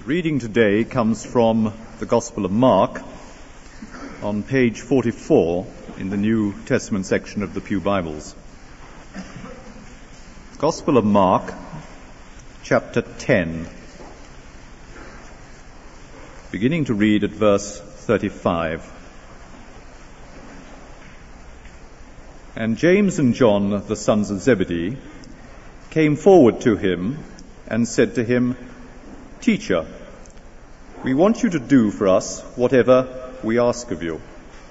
The reading today comes from the Gospel of Mark on page 44 in the New Testament section of the Pew Bibles. Gospel of Mark, chapter 10, beginning to read at verse 35. And James and John, the sons of Zebedee, came forward to him and said to him, "Teacher, we want you to do for us whatever we ask of you."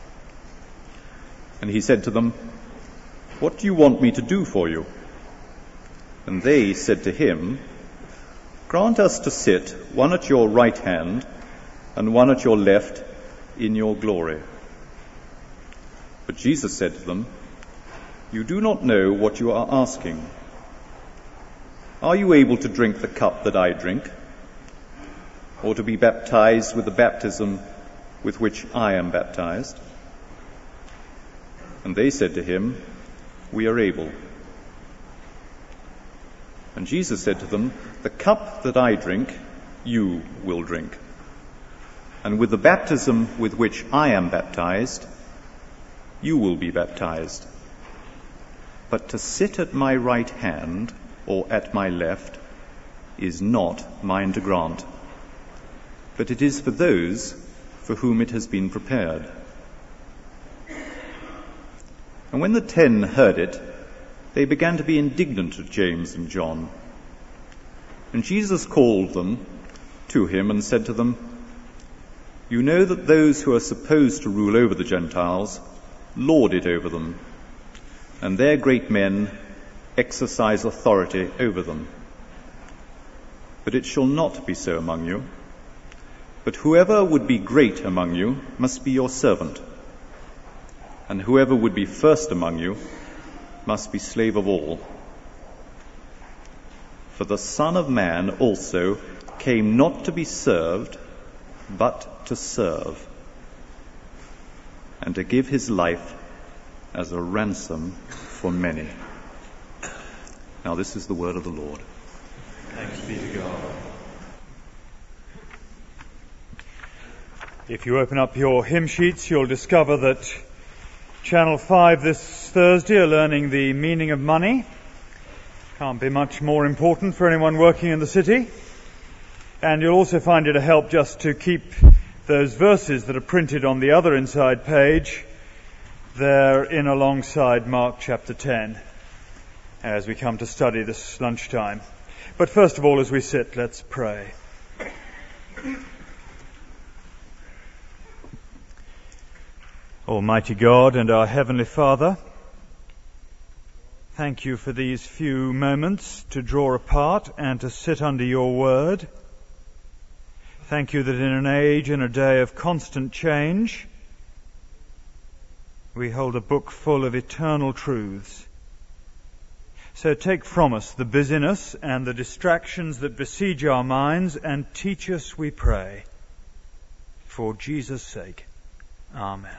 And he said to them, "What do you want me to do for you?" And they said to him, "Grant us to sit, one at your right hand and one at your left, in your glory." But Jesus said to them, "You do not know what you are asking. Are you able to drink the cup that I drink, or to be baptized with the baptism with which I am baptized?" And they said to him, "We are able." And Jesus said to them, "The cup that I drink, you will drink. And with the baptism with which I am baptized, you will be baptized. But to sit at my right hand or at my left is not mine to grant, but it is for those for whom it has been prepared." And when the 10 heard it, they began to be indignant at James and John. And Jesus called them to him and said to them, "You know that those who are supposed to rule over the Gentiles lord it over them, and their great men exercise authority over them. But it shall not be so among you. But whoever would be great among you must be your servant, and whoever would be first among you must be slave of all. For the Son of Man also came not to be served, but to serve, and to give his life as a ransom for many." Now this is the word of the Lord. Thanks be to God. If you open up your hymn sheets, you'll discover that Channel 5 this Thursday are learning the meaning of money. Can't be much more important for anyone working in the city. And you'll also find it a help just to keep those verses that are printed on the other inside page there in alongside Mark chapter 10 as we come to study this lunchtime. But first of all, as we sit, let's pray. Almighty God and our Heavenly Father, thank you for these few moments to draw apart and to sit under your word. Thank you that in an age and a day of constant change, we hold a book full of eternal truths. So take from us the busyness and the distractions that besiege our minds and teach us, we pray. For Jesus' sake. Amen.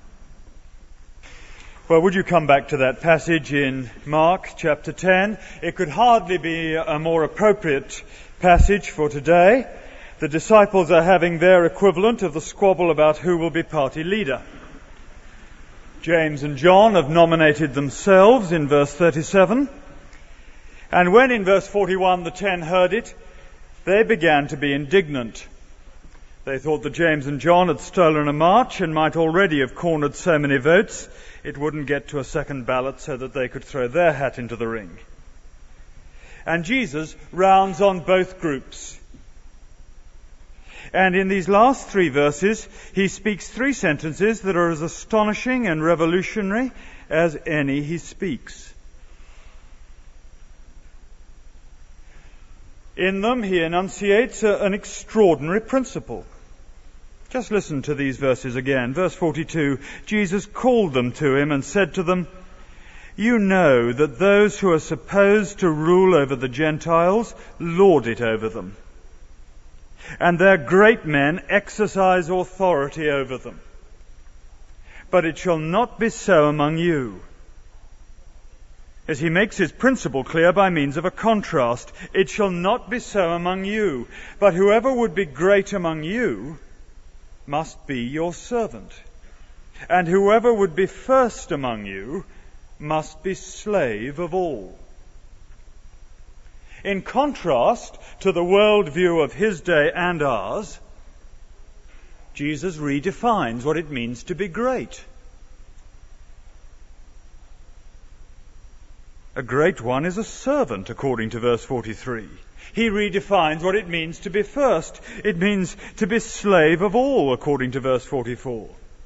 Well, would you come back to that passage in Mark chapter 10? It could hardly be a more appropriate passage for today. The disciples are having their equivalent of the squabble about who will be party leader. James and John have nominated themselves in verse 37. And when in verse 41 the 10 heard it, they began to be indignant. They thought that James and John had stolen a march and might already have cornered so many votes it wouldn't get to a second ballot so that they could throw their hat into the ring. And Jesus rounds on both groups. And in these last 3 verses, he speaks 3 sentences that are as astonishing and revolutionary as any he speaks. In them, he enunciates an extraordinary principle. Just listen to these verses again. Verse 42, Jesus called them to him and said to them, "You know that those who are supposed to rule over the Gentiles lord it over them, and their great men exercise authority over them. But it shall not be so among you. as he makes his principle clear by means of a contrast. It shall not be so among you, but whoever would be great among you must be your servant. And whoever would be first among you must be slave of all. In contrast to the worldview of his day and ours, Jesus redefines what it means to be great. A great one is a servant, according to verse 43. He redefines what it means to be first. It means to be slave of all, according to verse 44.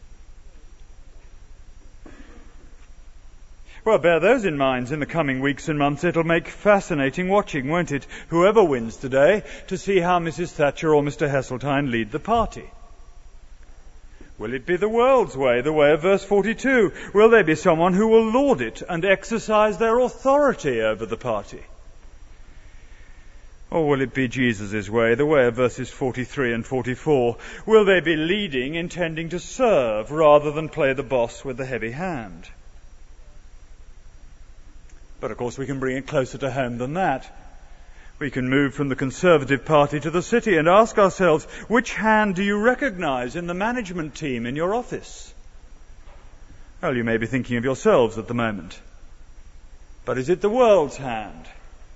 Well, bear those in mind in the coming weeks and months. It'll make fascinating watching, won't it? Whoever wins today, to see how Mrs. Thatcher or Mr. Heseltine lead the party. Will it be the world's way, the way of verse 42? Will there be someone who will lord it and exercise their authority over the party? Or will it be Jesus' way, the way of verses 43 and 44? Will they be leading, intending to serve, rather than play the boss with the heavy hand? But of course we can bring it closer to home than that. We can move from the Conservative Party to the City and ask ourselves, which hand do you recognise in the management team in your office? Well, you may be thinking of yourselves at the moment. But is it the world's hand?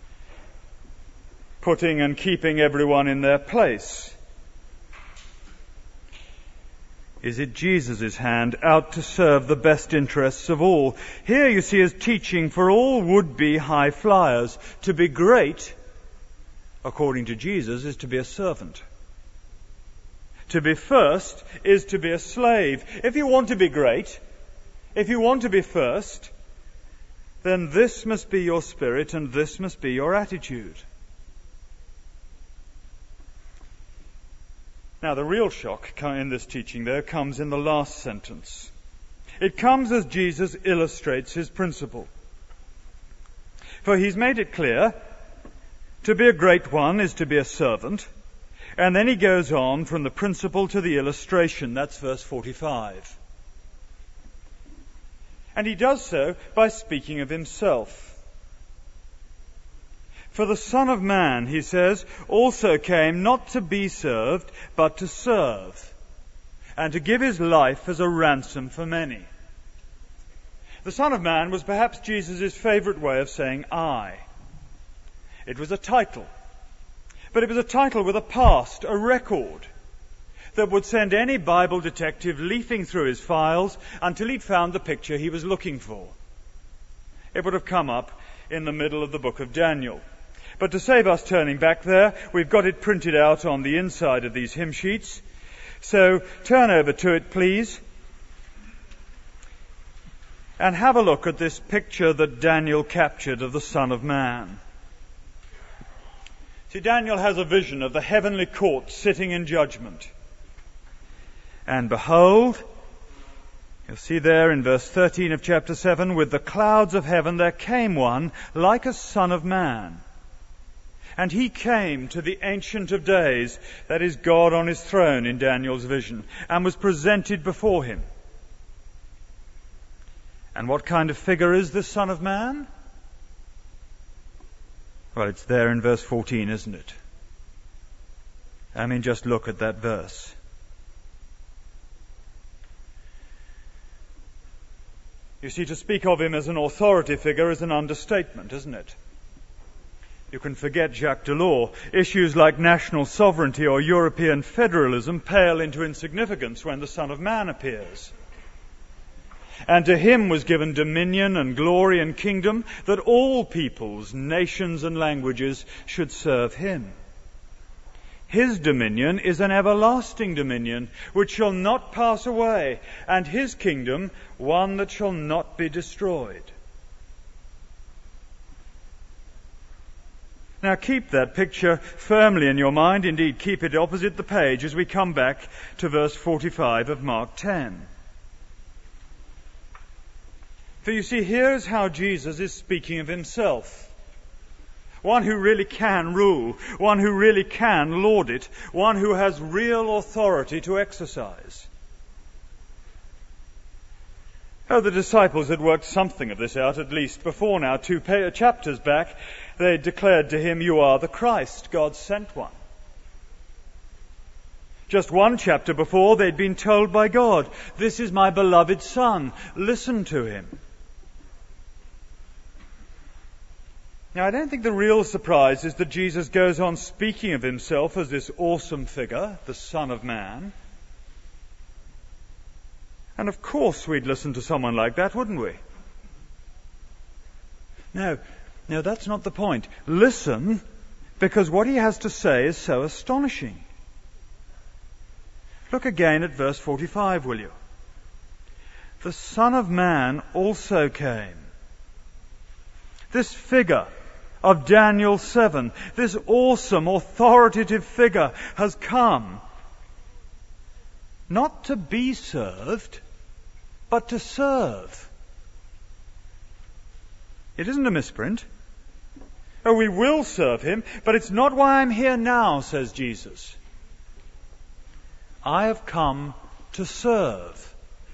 Putting and keeping everyone in their place? Is it Jesus' hand out to serve the best interests of all? Here you see his teaching for all would-be high flyers. To be great, according to Jesus, is to be a servant. To be first is to be a slave. If you want to be great, if you want to be first, then this must be your spirit and this must be your attitude. Now, the real shock in this teaching, though, comes in the last sentence. It comes as Jesus illustrates his principle. For he's made it clear, to be a great one is to be a servant, and then he goes on from the principle to the illustration. That's verse 45. And he does so by speaking of himself. For the Son of Man, he says, also came not to be served, but to serve, and to give his life as a ransom for many. The Son of Man was perhaps Jesus' favourite way of saying I. It was a title, but it was a title with a past, a record, that would send any Bible detective leafing through his files until he'd found the picture he was looking for. It would have come up in the middle of the book of Daniel. But to save us turning back there, we've got it printed out on the inside of these hymn sheets. So turn over to it, please, and have a look at this picture that Daniel captured of the Son of Man. See, Daniel has a vision of the heavenly court sitting in judgment. And behold, you'll see there in verse 13 of chapter 7, with the clouds of heaven there came one like a son of man. And he came to the Ancient of Days, that is God on his throne in Daniel's vision, and was presented before him. And what kind of figure is this Son of Man? Well, it's there in verse 14, isn't it? I mean, just look at that verse. You see, to speak of him as an authority figure is an understatement, isn't it? You can forget Jacques Delors. Issues like national sovereignty or European federalism pale into insignificance when the Son of Man appears. And to him was given dominion and glory and kingdom, that all peoples, nations and languages should serve him. His dominion is an everlasting dominion which shall not pass away, and his kingdom one that shall not be destroyed. Now keep that picture firmly in your mind. Indeed, keep it opposite the page as we come back to verse 45 of Mark 10. For you see, here's how Jesus is speaking of himself. One who really can rule, one who really can lord it, one who has real authority to exercise. Oh, the disciples had worked something of this out, at least before now. 2 chapters back, they declared to him, "You are the Christ, God's sent one." Just 1 chapter before, they'd been told by God, "This is my beloved Son, listen to him." Now, I don't think the real surprise is that Jesus goes on speaking of himself as this awesome figure, the Son of Man. And of course we'd listen to someone like that, wouldn't we? No, that's not the point. Listen, because what he has to say is so astonishing. Look again at verse 45, will you? The Son of Man also came. This figure of Daniel 7, this awesome, authoritative figure has come not to be served, but to serve. It isn't a misprint. Oh, we will serve him, but it's not why I'm here now, says Jesus. I have come to serve.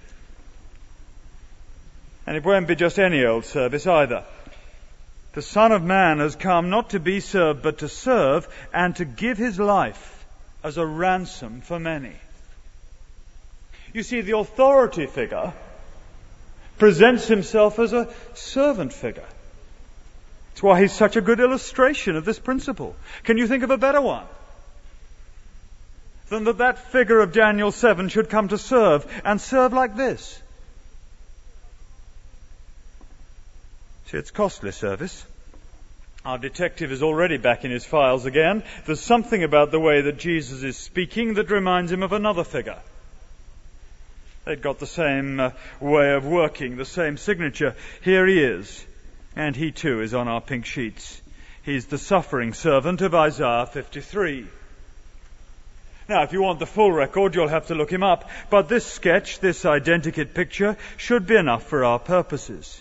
And it won't be just any old service either. The Son of Man has come not to be served, but to serve and to give his life as a ransom for many. You see, the authority figure presents himself as a servant figure. That's why he's such a good illustration of this principle. Can you think of a better one than that figure of Daniel 7 should come to serve, and serve like this? See, it's costly service. Our detective is already back in his files again. There's something about the way that Jesus is speaking that reminds him of another figure. They'd got the same way of working, the same signature. Here he is, and he too is on our pink sheets. He's the suffering servant of Isaiah 53. Now, if you want the full record, you'll have to look him up, but this sketch, this identikit picture, should be enough for our purposes.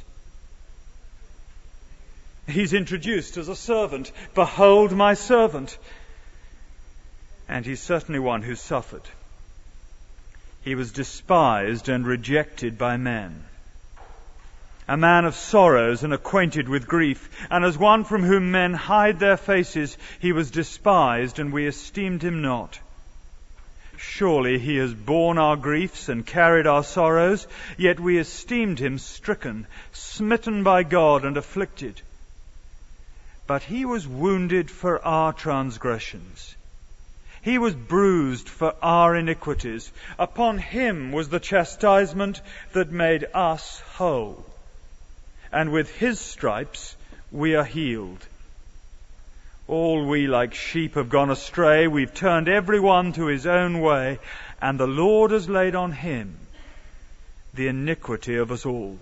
He's introduced as a servant. Behold my servant. And he's certainly one who suffered. He was despised and rejected by men. A man of sorrows and acquainted with grief, and as one from whom men hide their faces, he was despised, and we esteemed him not. Surely he has borne our griefs and carried our sorrows, yet we esteemed him stricken, smitten by God, and afflicted. But he was wounded for our transgressions. He was bruised for our iniquities. Upon him was the chastisement that made us whole. And with his stripes we are healed. All we like sheep have gone astray. We've turned every one to his own way. And the Lord has laid on him the iniquity of us all.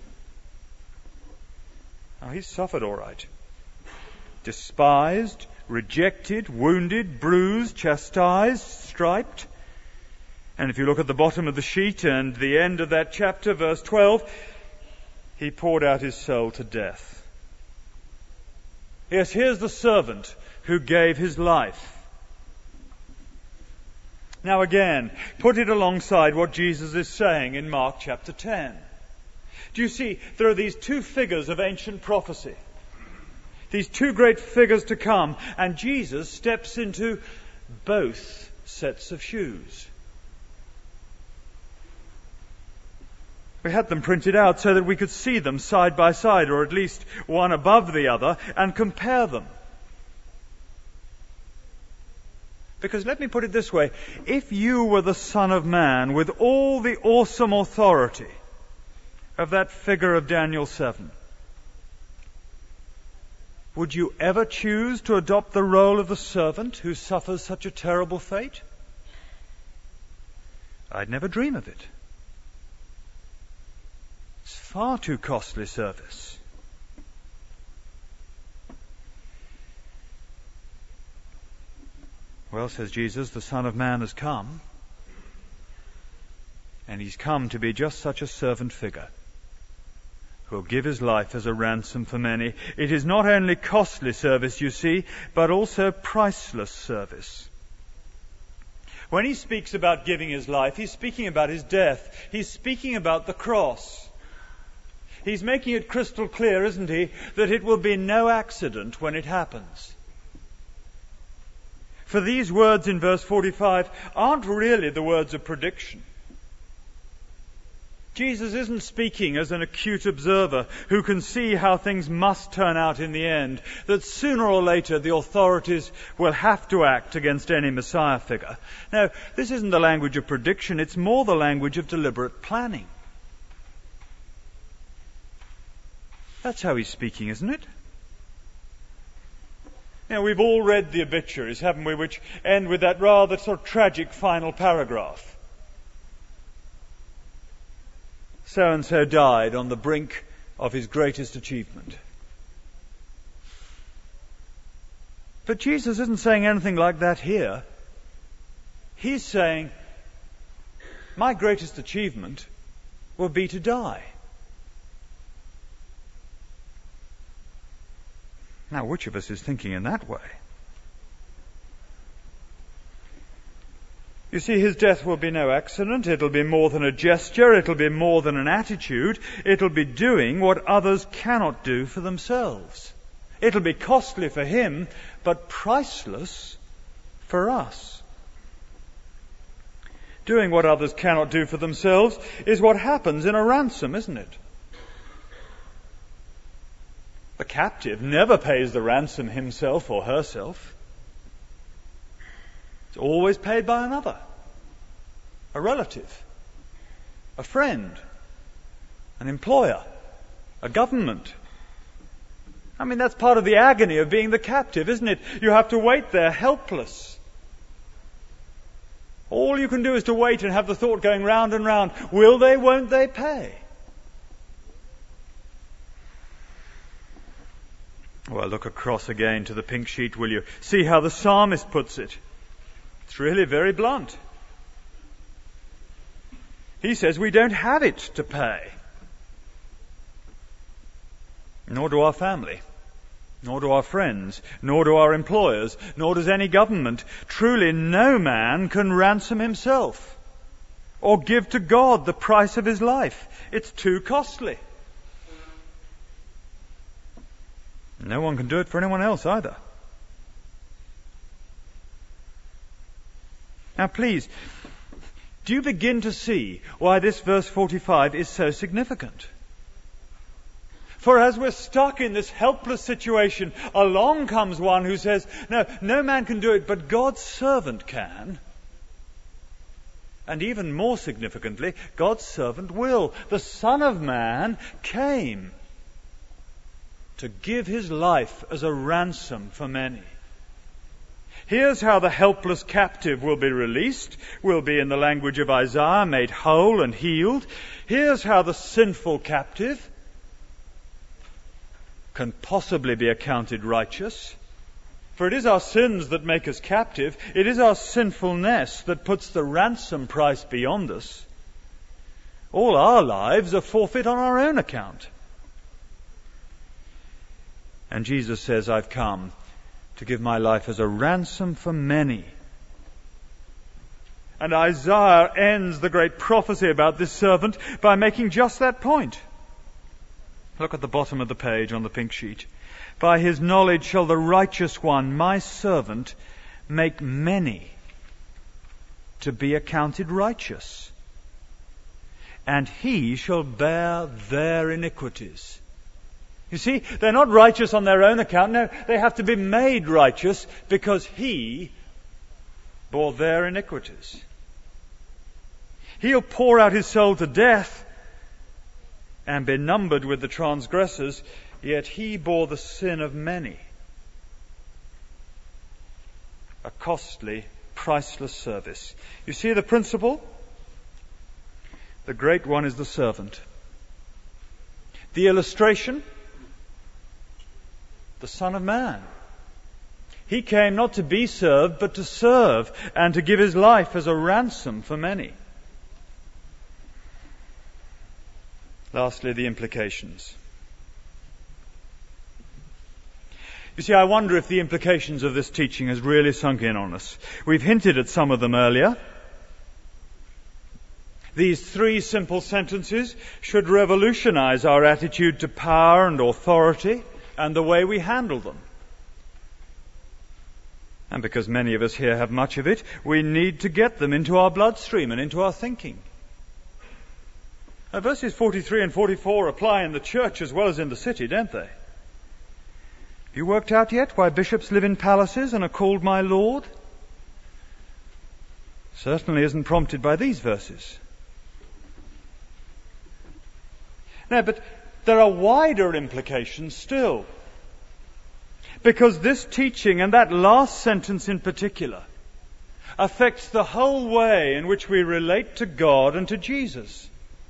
Now, he's suffered all right. Despised, rejected, wounded, bruised, chastised, striped. And if you look at the bottom of the sheet and the end of that chapter, verse 12, he poured out his soul to death. Yes, here's the servant who gave his life. Now again, put it alongside what Jesus is saying in Mark chapter 10. Do you see, there are these two figures of ancient prophecy. These two great figures to come, and Jesus steps into both sets of shoes. We had them printed out so that we could see them side by side, or at least one above the other, and compare them. Because let me put it this way, if you were the Son of Man with all the awesome authority of that figure of Daniel 7, would you ever choose to adopt the role of the servant who suffers such a terrible fate? I'd never dream of it. It's far too costly service. Well, says Jesus, the Son of Man has come, and he's come to be just such a servant figure who will give his life as a ransom for many. It is not only costly service, you see, but also priceless service. When he speaks about giving his life, he's speaking about his death. He's speaking about the cross. He's making it crystal clear, isn't he, that it will be no accident when it happens. For these words in verse 45 aren't really the words of prediction. Jesus isn't speaking as an acute observer who can see how things must turn out in the end, that sooner or later the authorities will have to act against any Messiah figure. No, this isn't the language of prediction, it's more the language of deliberate planning. That's how he's speaking, isn't it? Now, we've all read the obituaries, haven't we, which end with that rather sort of tragic final paragraph. So-and-so died on the brink of his greatest achievement. But Jesus isn't saying anything like that here. He's saying, my greatest achievement will be to die. Now, which of us is thinking in that way? You see, his death will be no accident. It'll be more than a gesture. It'll be more than an attitude. It'll be doing what others cannot do for themselves. It'll be costly for him, but priceless for us. Doing what others cannot do for themselves is what happens in a ransom, isn't it? The captive never pays the ransom himself or herself. It's always paid by another, a relative, a friend, an employer, a government. I mean, that's part of the agony of being the captive, isn't it? You have to wait there helpless. All you can do is to wait and have the thought going round and round, will they, won't they pay? Well, look across again to the pink sheet, will you? See how the psalmist puts it. It's really very blunt. He says we don't have it to pay. Nor do our family, nor do our friends, nor do our employers, nor does any government. Truly no man can ransom himself or give to God the price of his life. It's too costly. No one can do it for anyone else either. Now please, do you begin to see why this verse 45 is so significant? For as we're stuck in this helpless situation, along comes one who says, no man can do it, but God's servant can. And even more significantly, God's servant will. The Son of Man came to give his life as a ransom for many. Here's how the helpless captive will be released, will be, in the language of Isaiah, made whole and healed. Here's how the sinful captive can possibly be accounted righteous. For it is our sins that make us captive. It is our sinfulness that puts the ransom price beyond us. All our lives are forfeit on our own account. And Jesus says, I've come to give my life as a ransom for many. And Isaiah ends the great prophecy about this servant by making just that point. Look at the bottom of the page on the pink sheet. By his knowledge shall the righteous one, my servant, make many to be accounted righteous. And he shall bear their iniquities. You see, they're not righteous on their own account. No, they have to be made righteous because he bore their iniquities. He'll pour out his soul to death and be numbered with the transgressors, yet he bore the sin of many. A costly, priceless service. You see the principle? The great one is the servant. The illustration? The Son of Man. He came not to be served, but to serve and to give his life as a ransom for many. Lastly, the implications. You see, I wonder if the implications of this teaching has really sunk in on us. We've hinted at some of them earlier. These 3 simple sentences should revolutionize our attitude to power and authority and the way we handle them. And because many of us here have much of it, we need to get them into our bloodstream and into our thinking. Now, verses 43 and 44 apply in the church as well as in the city, don't they? Have you worked out yet why bishops live in palaces and are called my Lord? Certainly isn't prompted by these verses. No, but there are wider implications still. Because this teaching, and that last sentence in particular, affects the whole way in which we relate to God and to Jesus.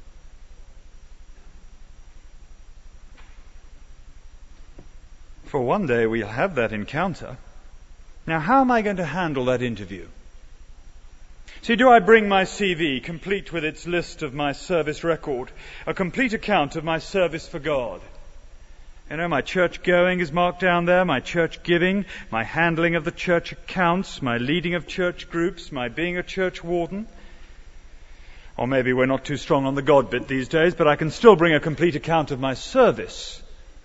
For one day we'll have that encounter. Now, how am I going to handle that interview? See, do I bring my CV, complete with its list of my service record, a complete account of my service for God? You know, my church going is marked down there, my church giving, my handling of the church accounts, my leading of church groups, my being a church warden. Or maybe we're not too strong on the God bit these days, but I can still bring a complete account of my service.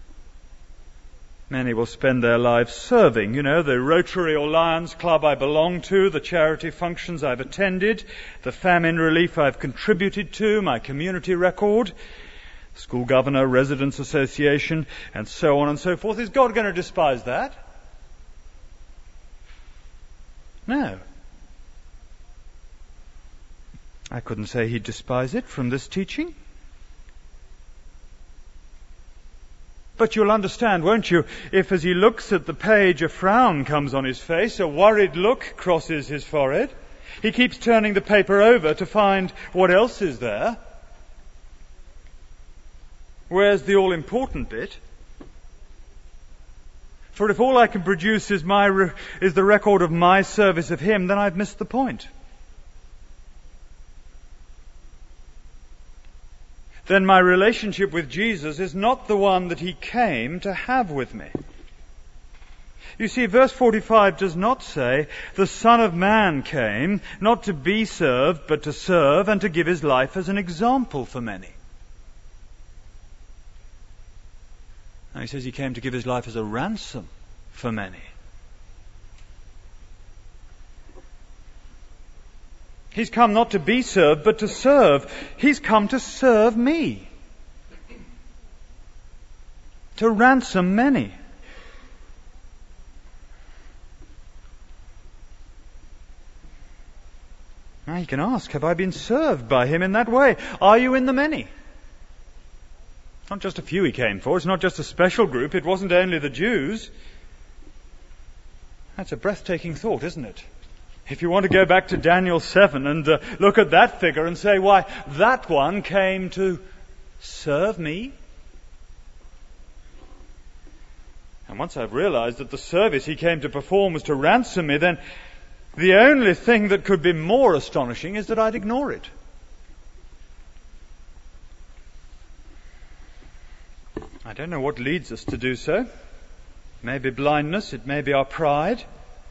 Many will spend their lives serving, the Rotary or Lions Club I belong to, the charity functions I've attended, the famine relief I've contributed to, my community record, school governor, residents association, and so on and so forth. Is God going to despise that? No. I couldn't say he'd despise it from this teaching. But you'll understand, won't you, if as he looks at the page a frown comes on his face, a worried look crosses his forehead. He keeps turning the paper over to find what else is there. Where's the all-important bit? For if all I can produce is the record of my service of him, then I've missed the point. Then my relationship with Jesus is not the one that he came to have with me. You see, verse 45 does not say, the Son of Man came not to be served, but to serve and to give his life as an example for many. Now he says he came to give his life as a ransom for many. He's come not to be served, but to serve. He's come to serve me. To ransom many. Now you can ask, have I been served by him in that way? Are you in the many? Not just a few he came for. It's not just a special group. It wasn't only the Jews. That's a breathtaking thought, isn't it? If you want to go back to Daniel 7 and look at that figure and say, why, that one came to serve me. And once I've realized that the service he came to perform was to ransom me, then the only thing that could be more astonishing is that I'd ignore it. I don't know what leads us to do so. It may be blindness, it may be our pride.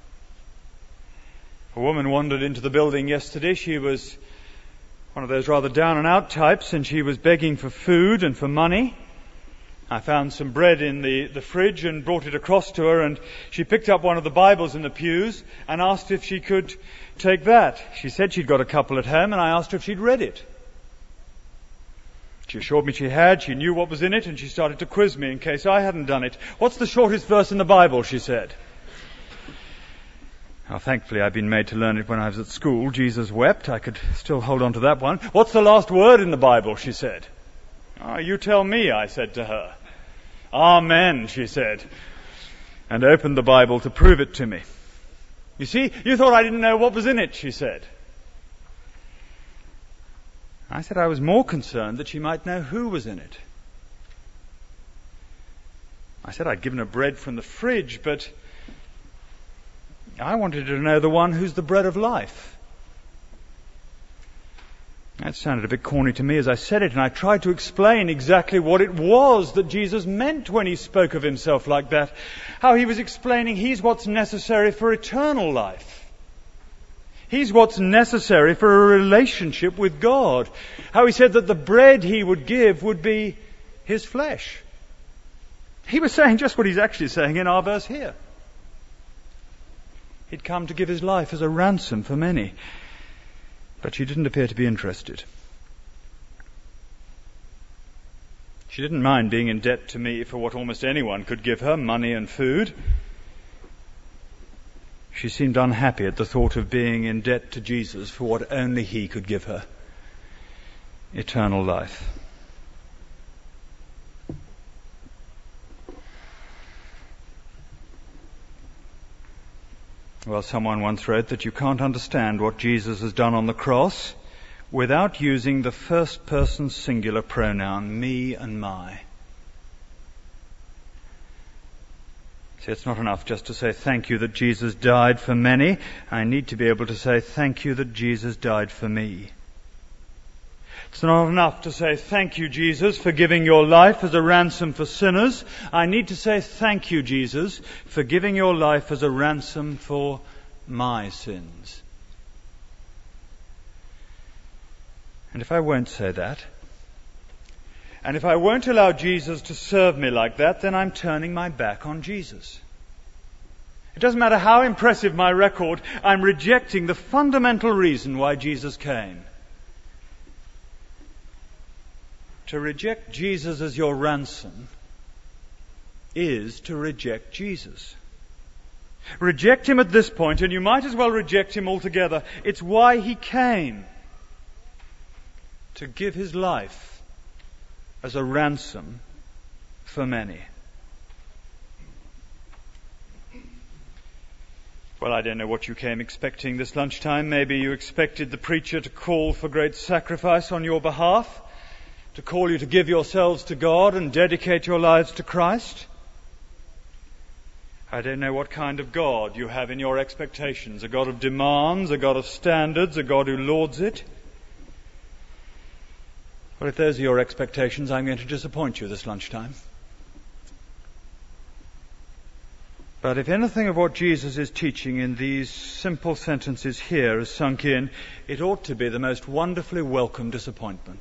A woman wandered into the building yesterday. She was one of those rather down and out types, and she was begging for food and for money. I found some bread in the fridge and brought it across to her, and she picked up one of the Bibles in the pews and asked if she could take that. She said she'd got a couple at home, and I asked her if she'd read it. She assured me she had. She knew what was in it, and she started to quiz me in case I hadn't done it. What's the shortest verse in the Bible, she said. Well, thankfully, I'd been made to learn it when I was at school. Jesus wept. I could still hold on to that one. What's the last word in the Bible, she said. Oh, you tell me, I said to her. Amen, she said, and opened the Bible to prove it to me. You see, you thought I didn't know what was in it, she said. I said I was more concerned that she might know who was in it. I said I'd given her bread from the fridge, but I wanted her to know the one who's the bread of life. That sounded a bit corny to me as I said it, and I tried to explain exactly what it was that Jesus meant when he spoke of himself like that. How he was explaining he's what's necessary for eternal life. He's what's necessary for a relationship with God. How he said that the bread he would give would be his flesh. He was saying just what he's actually saying in our verse here. He'd come to give his life as a ransom for many. But she didn't appear to be interested. She didn't mind being in debt to me for what almost anyone could give her, money and food. She seemed unhappy at the thought of being in debt to Jesus for what only he could give her, eternal life. Well, someone once wrote that you can't understand what Jesus has done on the cross without using the first person singular pronoun, me and my. See, it's not enough just to say thank you that Jesus died for many. I need to be able to say thank you that Jesus died for me. It's not enough to say thank you, Jesus, for giving your life as a ransom for sinners. I need to say thank you, Jesus, for giving your life as a ransom for my sins. And if I won't say that, and if I won't allow Jesus to serve me like that, then I'm turning my back on Jesus. It doesn't matter how impressive my record, I'm rejecting the fundamental reason why Jesus came. To reject Jesus as your ransom is to reject Jesus. Reject him at this point, and you might as well reject him altogether. It's why he came. To give his life as a ransom for many. Well, I don't know what you came expecting this lunchtime. Maybe you expected the preacher to call for great sacrifice on your behalf, to call you to give yourselves to God and dedicate your lives to Christ. I don't know what kind of God you have in your expectations. A God of demands, a God of standards, a God who lords it. Well, if those are your expectations, I'm going to disappoint you this lunchtime. But if anything of what Jesus is teaching in these simple sentences here is sunk in, it ought to be the most wonderfully welcome disappointment.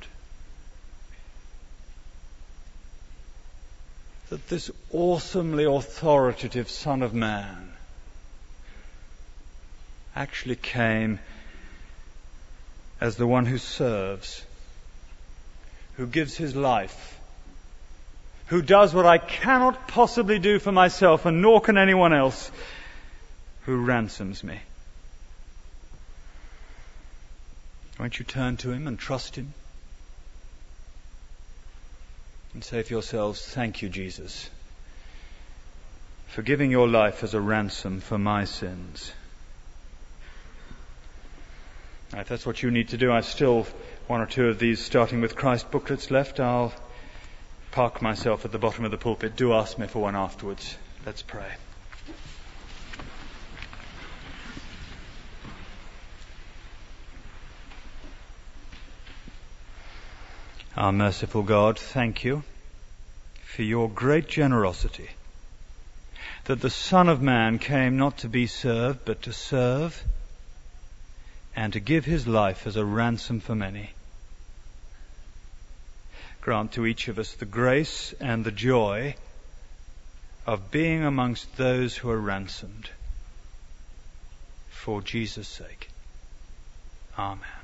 That this awesomely authoritative Son of Man actually came as the one who serves, who gives his life, who does what I cannot possibly do for myself, and nor can anyone else, who ransoms me. Won't you turn to him and trust him? And say for yourselves, thank you, Jesus, for giving your life as a ransom for my sins. Now, if that's what you need to do, I've still one or two of these starting with Christ booklets left. I'll park myself at the bottom of the pulpit. Do ask me for one afterwards. Let's pray. Our merciful God, thank you for your great generosity, that the Son of Man came not to be served, but to serve and to give his life as a ransom for many. Grant to each of us the grace and the joy of being amongst those who are ransomed for Jesus' sake. Amen.